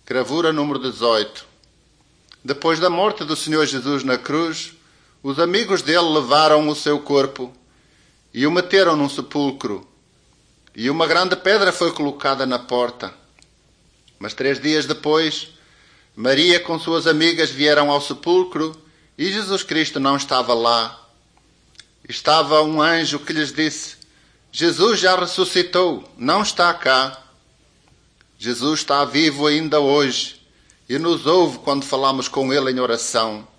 Gravura número 18. Depois da morte do Senhor Jesus na cruz, os amigos dele levaram o seu corpo e o meteram num sepulcro. E uma grande pedra foi colocada na porta. Mas 3 dias depois, Maria com suas amigas vieram ao sepulcro e Jesus Cristo não estava lá. Estava um anjo que lhes disse: Jesus já ressuscitou, não está cá. Jesus está vivo ainda hoje e nos ouve quando falamos com ele em oração.